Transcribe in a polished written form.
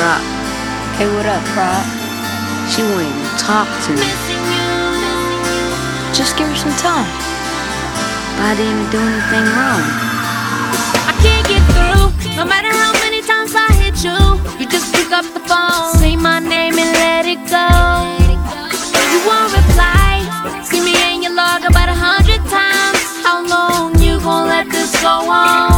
up. Hey, what up, Prop? She won't even talk to me. Just give her some time. But I didn't even do anything wrong. I can't get through, no matter how many times I hit you. You just pick up the phone, say my name and let it go. You won't reply, see me in your log about 100 times. How long you gon' let this go on?